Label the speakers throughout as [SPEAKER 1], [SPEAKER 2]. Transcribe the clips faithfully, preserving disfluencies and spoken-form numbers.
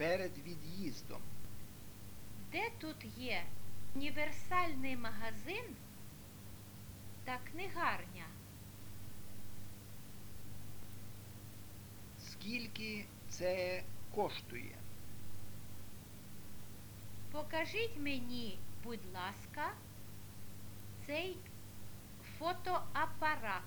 [SPEAKER 1] перед від'їздом.
[SPEAKER 2] Де тут є універсальний магазин та книгарня?
[SPEAKER 1] Скільки це коштує?
[SPEAKER 2] Покажіть мені, будь ласка, цей фотоапарат.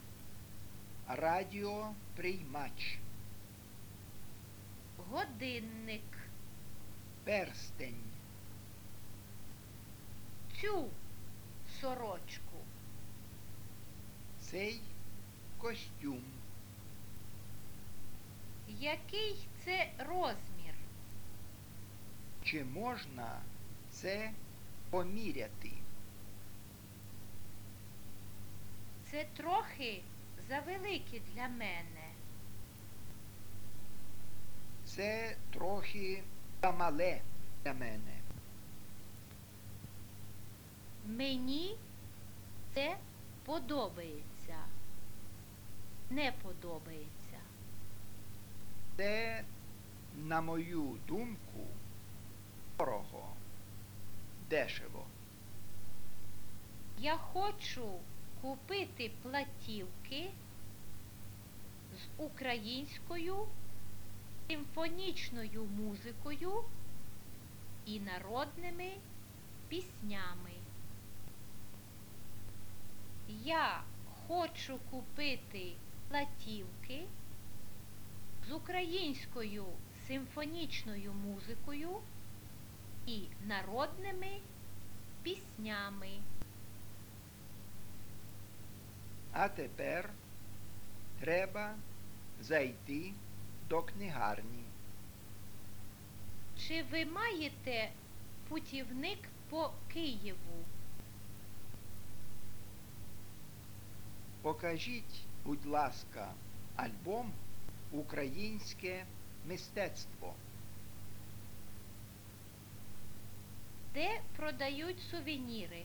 [SPEAKER 1] Радіоприймач.
[SPEAKER 2] Годинник.
[SPEAKER 1] Перстень.
[SPEAKER 2] Цю сорочку.
[SPEAKER 1] Цей костюм.
[SPEAKER 2] Який це розмір?
[SPEAKER 1] Чи можна це поміряти?
[SPEAKER 2] Це трохи завелике для мене.
[SPEAKER 1] Це трохи замале для мене.
[SPEAKER 2] Мені це подобається. Не подобається.
[SPEAKER 1] Це, на мою думку, дорого, дешево.
[SPEAKER 2] Я хочу купити платівки з українською симфонічною музикою і народними піснями. Я хочу купити платівки з українською симфонічною музикою і народними піснями.
[SPEAKER 1] А тепер треба зайти до книгарні.
[SPEAKER 2] Чи ви маєте путівник по Києву?
[SPEAKER 1] Покажіть, будь ласка, альбом «Українське мистецтво».
[SPEAKER 2] Де продають сувеніри?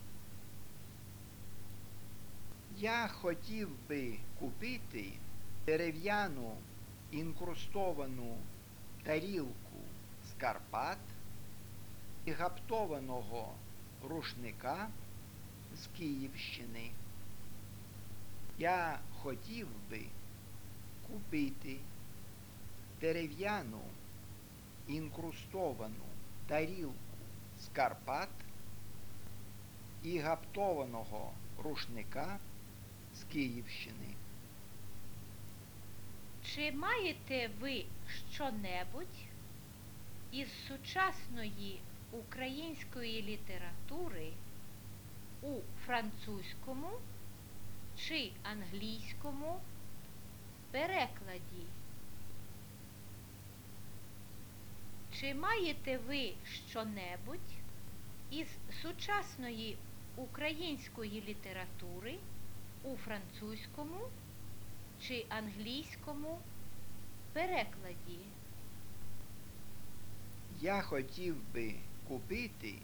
[SPEAKER 1] Я хотів би купити дерев'яну інкрустовану тарілку з Карпат і гаптованого рушника з Київщини. Я хотів би купити дерев'яну інкрустовану тарілку з Карпат і гаптованого рушника з Київщини.
[SPEAKER 2] Чи маєте ви що-небудь із сучасної української літератури у французькому чи англійському перекладі? Чи маєте ви що-небудь із сучасної української літератури у французькому чи англійському перекладі?
[SPEAKER 1] Я хотів би купити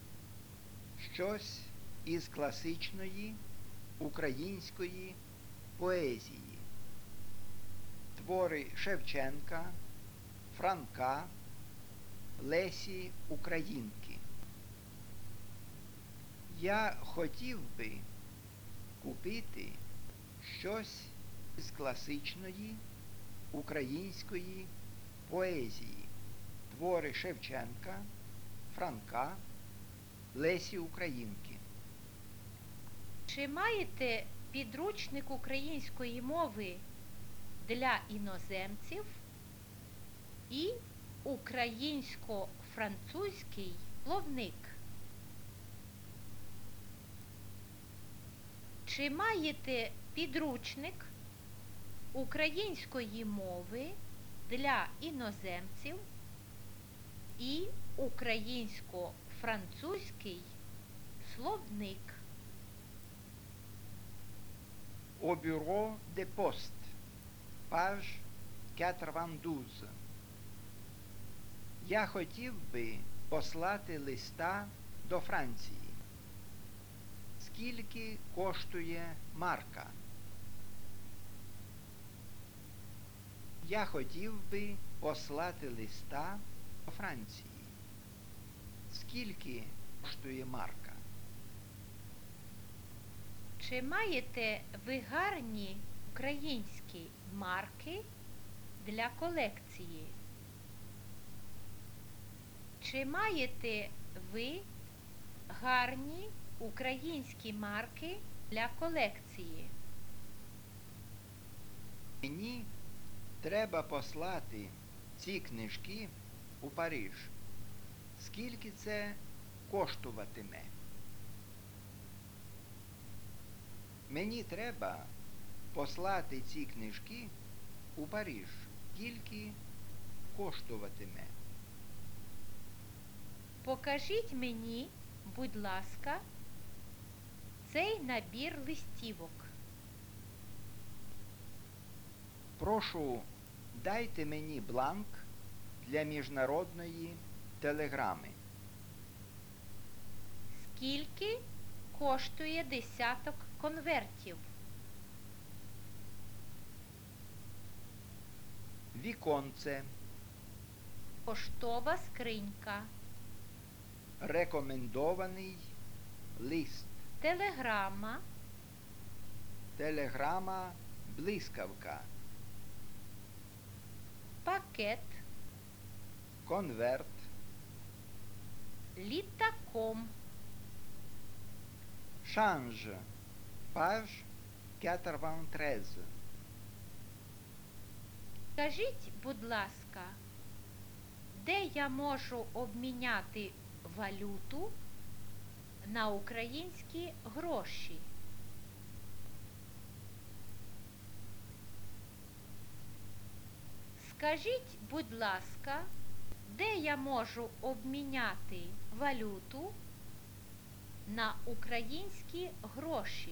[SPEAKER 1] щось із класичної української поезії. Твори Шевченка, Франка, Лесі Українки. Я хотів би купити щось із класичної української поезії. Твори Шевченка, Франка, Лесі Українки.
[SPEAKER 2] Чи маєте підручник української мови для іноземців і українсько-французький словник? Чи маєте підручник української мови для іноземців і українсько-французький словник?
[SPEAKER 1] Au bureau de poste, page quatre-vingt-douze. Я хотів би послати листа до Франції. Скільки коштує марка? Я хотів би послати листа до Франції? Скільки коштує марка?
[SPEAKER 2] Чи маєте ви гарні українські марки для колекції? Чи маєте ви гарні українські марки для колекції?
[SPEAKER 1] Мені треба послати ці книжки у Париж. Скільки це коштуватиме? Мені треба послати ці книжки у Париж. Скільки коштуватиме?
[SPEAKER 2] Покажіть мені, будь ласка, цей набір листівок.
[SPEAKER 1] Прошу, дайте мені бланк для міжнародної телеграми.
[SPEAKER 2] Скільки коштує десяток конвертів?
[SPEAKER 1] Віконце,
[SPEAKER 2] Поштова скринька,
[SPEAKER 1] рекомендований лист,
[SPEAKER 2] телеграма,
[SPEAKER 1] телеграма, блискавка,
[SPEAKER 2] пакет,
[SPEAKER 1] конверт,
[SPEAKER 2] літаком.
[SPEAKER 1] шанж, паж quatre-vingt-treize.
[SPEAKER 2] Скажіть, будь ласка, де я можу обміняти валюту на українські гроші? Скажіть, будь ласка, де я можу обміняти валюту на українські гроші?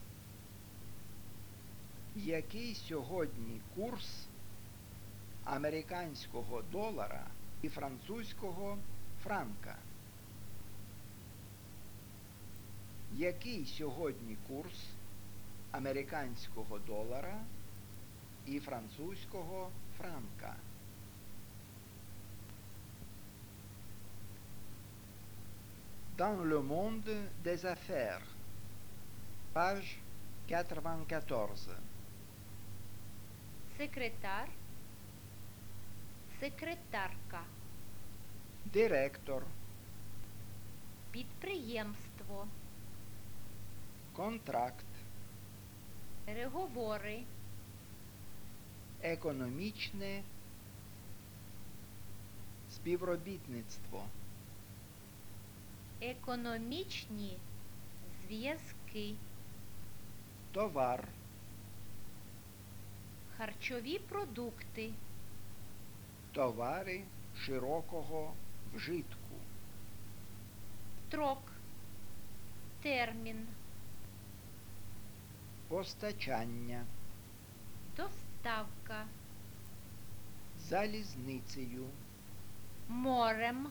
[SPEAKER 1] Який сьогодні курс американського долара і французького франка? Який сьогодні курс американського долара і французького франка? Dans le monde des affaires, page quatre-vingt-quatorze.
[SPEAKER 2] Секретар, секретарка,
[SPEAKER 1] Директор,
[SPEAKER 2] підприємство,
[SPEAKER 1] контракт,
[SPEAKER 2] переговори,
[SPEAKER 1] економічне співробітництво,
[SPEAKER 2] економічні зв'язки,
[SPEAKER 1] товар,
[SPEAKER 2] харчові продукти,
[SPEAKER 1] товари широкого вжитку,
[SPEAKER 2] строк, термін,
[SPEAKER 1] постачання,
[SPEAKER 2] доставка,
[SPEAKER 1] залізницею,
[SPEAKER 2] морем,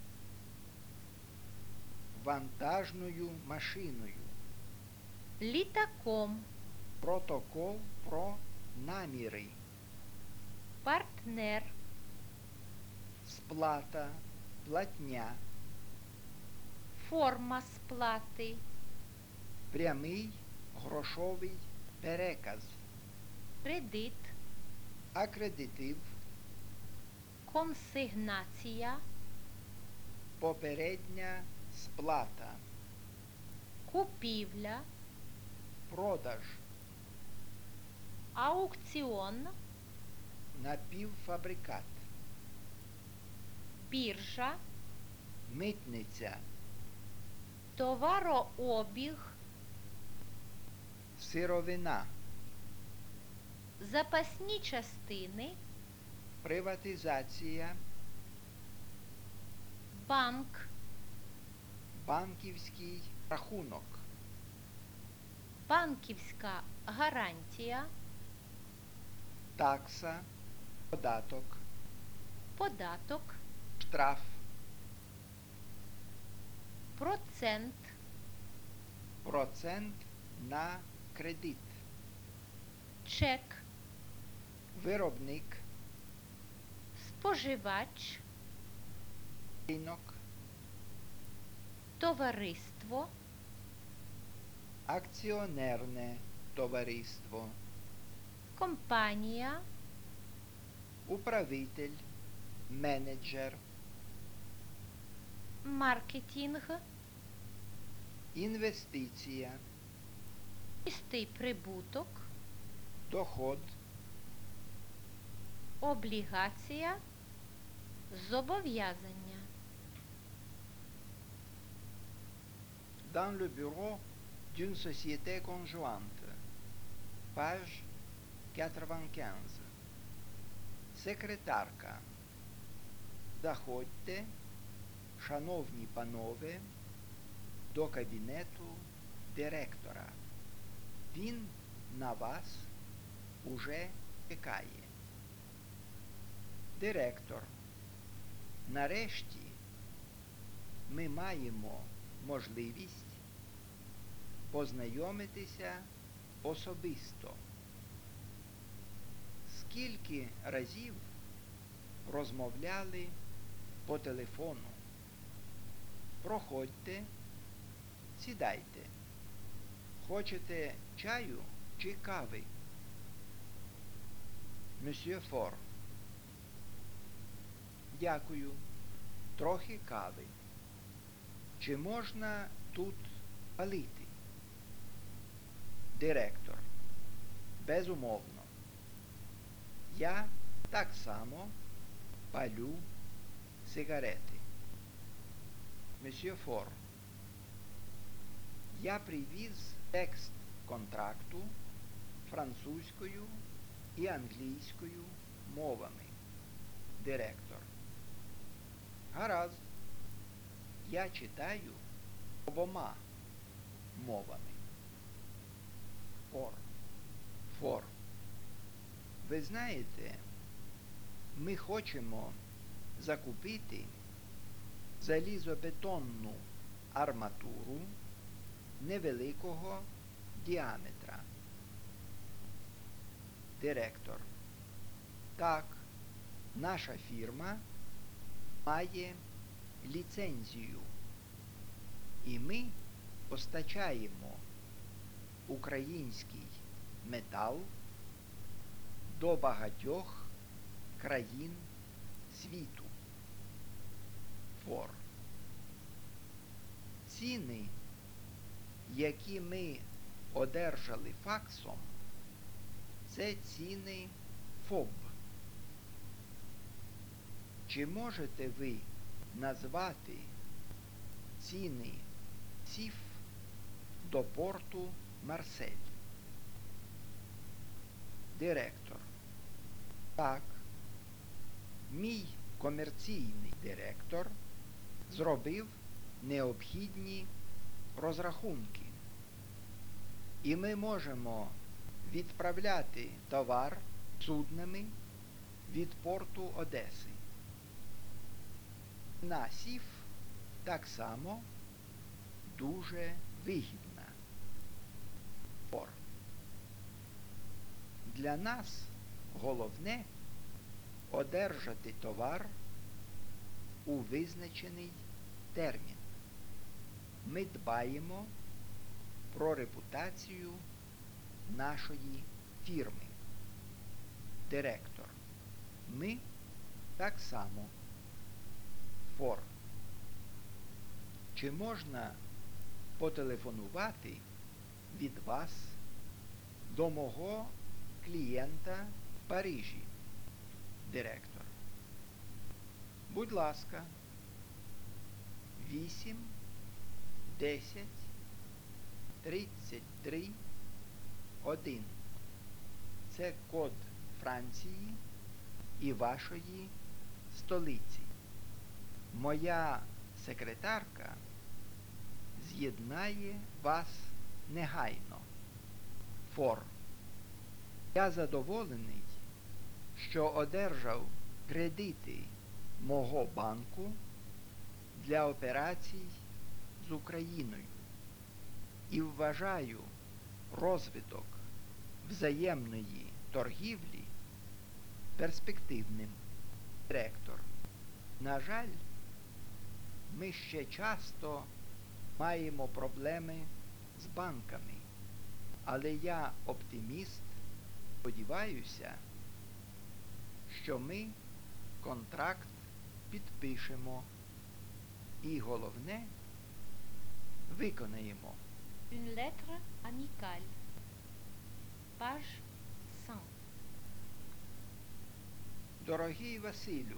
[SPEAKER 1] вантажною машиною,
[SPEAKER 2] літаком,
[SPEAKER 1] протокол про наміри,
[SPEAKER 2] партнер,
[SPEAKER 1] сплата, платня,
[SPEAKER 2] форма сплати,
[SPEAKER 1] прямий грошовий переказ,
[SPEAKER 2] кредит,
[SPEAKER 1] акредитив,
[SPEAKER 2] консигнація,
[SPEAKER 1] попередня сплата,
[SPEAKER 2] купівля,
[SPEAKER 1] продаж,
[SPEAKER 2] аукціон,
[SPEAKER 1] напівфабрикат,
[SPEAKER 2] біржа,
[SPEAKER 1] митниця,
[SPEAKER 2] товарообіг,
[SPEAKER 1] сировина,
[SPEAKER 2] запасні частини,
[SPEAKER 1] приватизація,
[SPEAKER 2] банк,
[SPEAKER 1] банківський рахунок,
[SPEAKER 2] банківська гарантія,
[SPEAKER 1] такса, податок,
[SPEAKER 2] податок,
[SPEAKER 1] штраф,
[SPEAKER 2] процент,
[SPEAKER 1] процент на кредит,
[SPEAKER 2] чек,
[SPEAKER 1] виробник,
[SPEAKER 2] споживач,
[SPEAKER 1] ринок,
[SPEAKER 2] товариство,
[SPEAKER 1] акціонерне товариство,
[SPEAKER 2] компанія,
[SPEAKER 1] управитель, менеджер,
[SPEAKER 2] маркетинг,
[SPEAKER 1] інвестиція,
[SPEAKER 2] чистий прибуток,
[SPEAKER 1] доход,
[SPEAKER 2] облігація, зобов'язання.
[SPEAKER 1] dans le bureau d'une société conjointe. Page quatre-vingt-quinze. Секретарка. Заходьте, шановні панове, до кабінету директора. Він на вас уже чекає. Директор. Нарешті ми маємо можливість познайомитися особисто. Скільки разів розмовляли по телефону? Проходьте, сідайте. Хочете чаю чи кави? Месьє Фор. Дякую. Трохи кави. Чи можна тут палити? Директор. Безумовно. Я так само палю сигарети. Месьє Фор. Я привіз текст контракту французькою і англійською мовами. Директор. Гаразд. Я читаю обома мовами. Фор. Фор. Ви знаєте, ми хочемо закупити залізобетонну арматуру невеликого діаметра. Директор. Так, наша фірма має ліцензію, і ми постачаємо український метал до багатьох країн світу. Фор. Ціни, які ми одержали факсом, це ціни ФОБ. Чи можете ви назвати ціни СІФ до порту Марсель? Директор. Так, мій комерційний директор зробив необхідні розрахунки. І ми можемо відправляти товар суднами від порту Одеси. На СІФ так само дуже вигідна. Фор. Для нас головне одержати товар у визначений термін. Ми дбаємо про репутацію нашої фірми. Директор. Ми так само. Фор. Чи можна потелефонувати від вас до мого клієнта в Парижі? Директор. Будь ласка. вісім, десять, тридцять три, один. Це код Франції і вашої столиці. Моя секретарка з'єднає вас негайно. Фор. Я задоволений, що одержав кредити мого банку для операцій з Україною і вважаю розвиток взаємної торгівлі перспективним. Директор. На жаль, ми ще часто маємо проблеми з банками, але я оптиміст, сподіваюся, що ми контракт підпишемо і головне виконаємо.
[SPEAKER 2] Une lettre amicale. Page cent.
[SPEAKER 1] Дорогий Василю,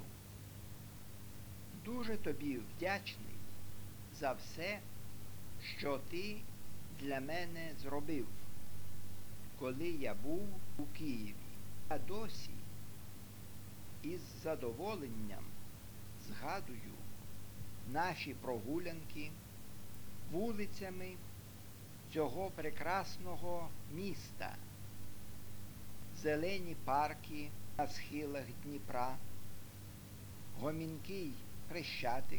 [SPEAKER 1] дуже тобі вдячний за все, що ти для мене зробив, коли я був у Києві. Я досі із задоволенням згадую наші прогулянки вулицями цього прекрасного міста, зелені парки на схилах Дніпра, гомінкий Хрещатик,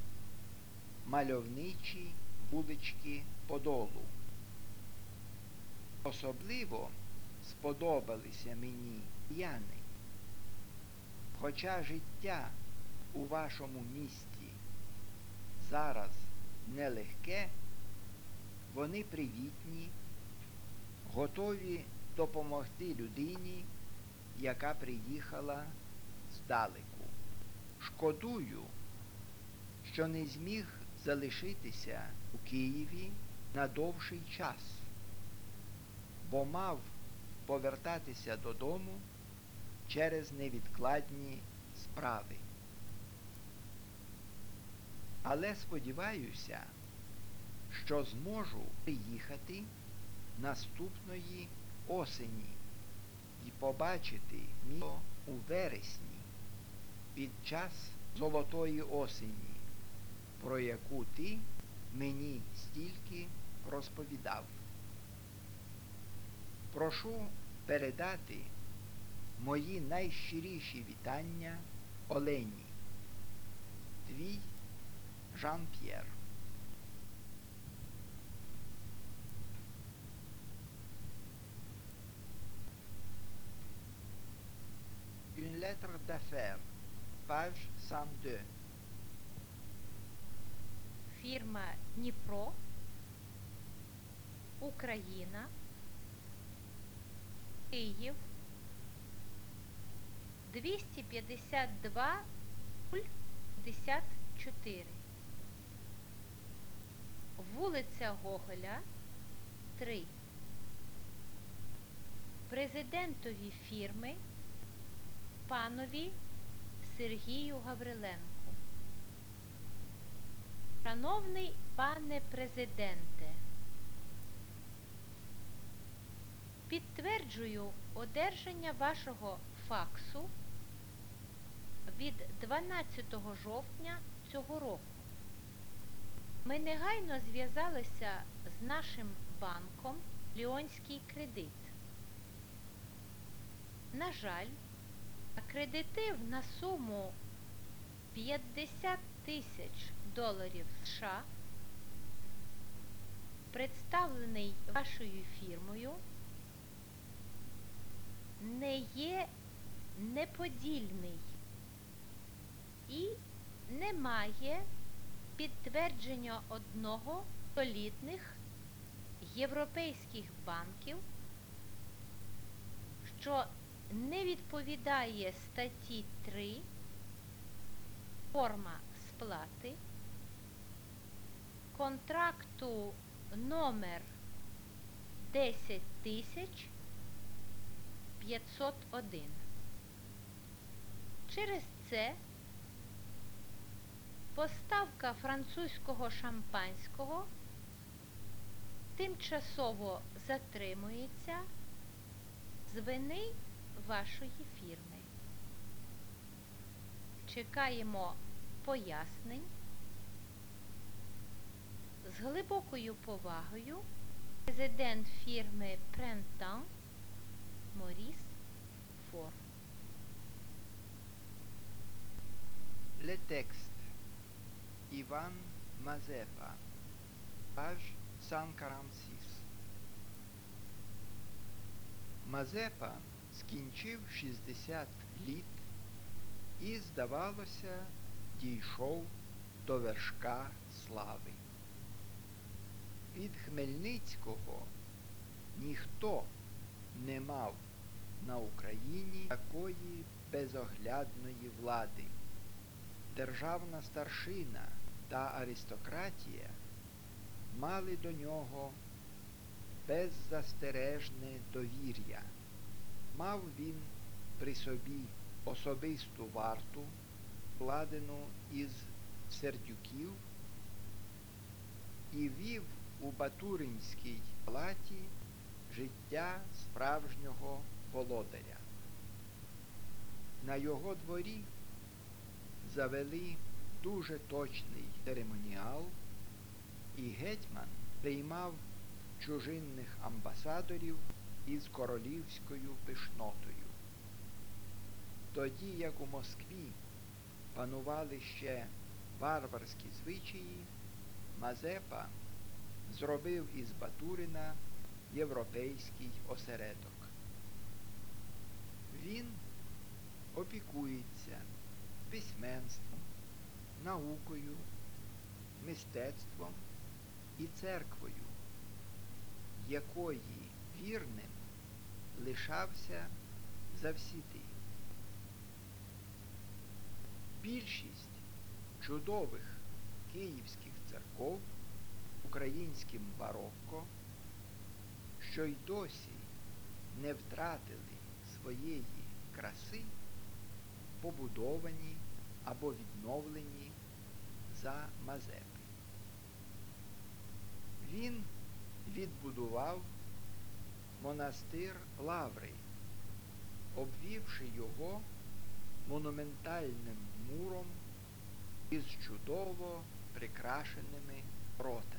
[SPEAKER 1] мальовничі вулички Подолу. Особливо сподобалися мені яни, хоча життя у вашому місті зараз нелегке, вони привітні, готові допомогти людині, яка приїхала здалеку. Шкодую, що не зміг залишитися у Києві на довший час, бо мав повертатися додому через невідкладні справи. Але сподіваюся, що зможу приїхати наступної осені і побачити місто у вересні під час золотої осені, про яку ти мені стільки розповідав. Прошу передати мої найщиріші вітання Олені. Твій Жан-П'єр. Une lettre d'affaires, page cent deux.
[SPEAKER 2] Фірма Дніпро, Україна, Київ, двісті п'ятдесят два п'ятдесят чотири. Вулиця Гоголя, три. Президентові фірми панові Сергію Гавриленку. Шановний пане президенте, підтверджую одержання вашого факсу від дванадцятого жовтня цього року. Ми негайно зв'язалися з нашим банком Ліонський кредит. На жаль, акредитив на суму п'ятдесят тисяч доларів США, представлений вашою фірмою, не є неподільний і не має підтвердження одного з солідних європейських банків, що не відповідає статті три форма сплати контракту номер десять тисяч п'ятсот один. Через це поставка французького шампанського тимчасово затримується з вини вашої фірми. Чекаємо пояснень. З глибокою повагою, президент фірми Printemps Моріс Фор.
[SPEAKER 1] Le texte. Іван Мазепа. Page cent quarante-six. Мазепа скінчив шістдесят літ і, здавалося, дійшов до вершка слави. Від Хмельницького ніхто не мав на Україні такої безоглядної влади. Державна старшина та аристократія мали до нього беззастережне довір'я. Мав він при собі особисту варту, складену із сердюків, і вів у Батуринській палаті життя справжнього володаря. На його дворі завели дуже точний церемоніал, і гетьман приймав чужинних амбасадорів із королівською пишнотою. Тоді, як у Москві панували ще варварські звичаї, Мазепа зробив із Батурина європейський осередок. Він опікується письменством, наукою, мистецтвом і церквою, якої вірним лишався завсіди. Більшість чудових київських церков українським барокко, що й досі не втратили своєї краси, побудовані або відновлені за Мазепи. Він відбудував монастир Лаври, обвівши його монументальним муром із чудово прикрашеними воротами.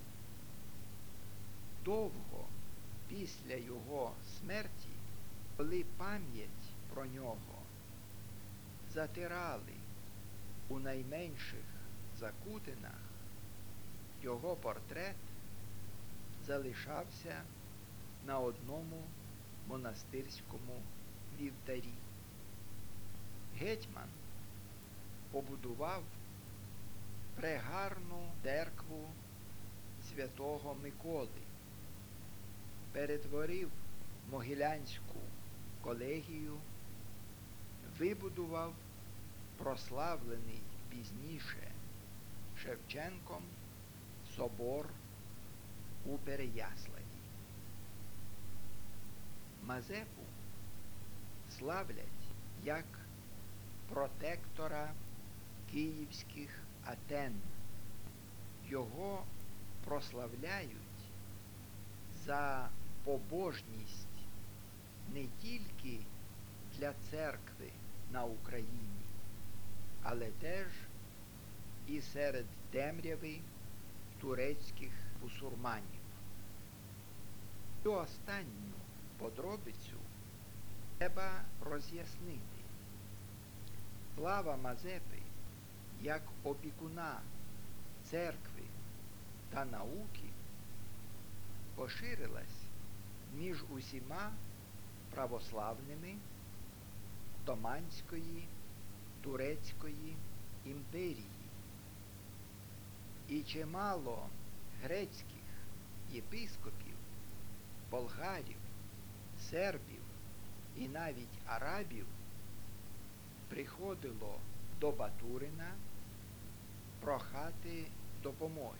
[SPEAKER 1] Довго після його смерті, коли пам'ять про нього затирали у найменших закутинах, його портрет залишався на одному монастирському вівтарі. Гетьман побудував прегарну церкву святого Миколи, перетворив Могилянську колегію, вибудував прославлений пізніше Шевченком собор у Переяславі. Мазепу славлять як протектора київських Атен. Його прославляють за побожність не тільки для церкви на Україні, але теж і серед темряви турецьких бусурманів. Цю останню подробицю треба роз'яснити. Слава Мазепи як опікуна церкви та науки поширилась між усіма православними Отоманської Турецької імперії. І чимало грецьких єпископів, болгарів, сербів і навіть арабів приходило до Батурина прохати допомоги.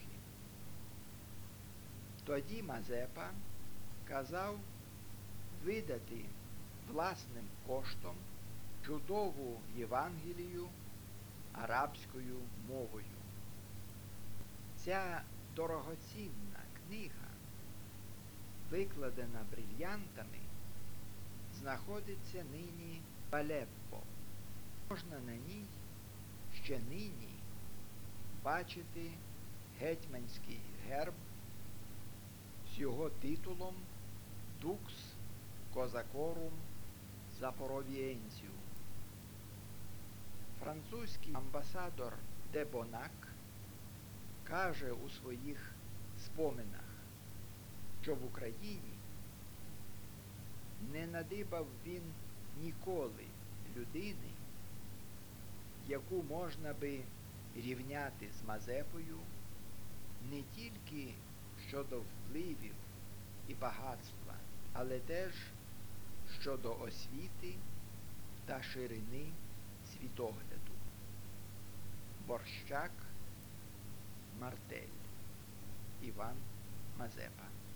[SPEAKER 1] Тоді Мазепа казав видати власним коштом чудову Євангелію арабською мовою. Ця дорогоцінна книга, викладена брильянтами, знаходиться нині в Алеппо. Можна на ній ще нині бачити гетьманський герб з його титулом Dux Козакорум Запоровієнціум. Французький амбасадор де Бонак каже у своїх споминах, що в Україні не надибав він ніколи людини, яку можна би рівняти з Мазепою не тільки щодо впливів і багатства, але теж щодо освіти та ширини світогляду. Борщак, Мартель, Іван Мазепа.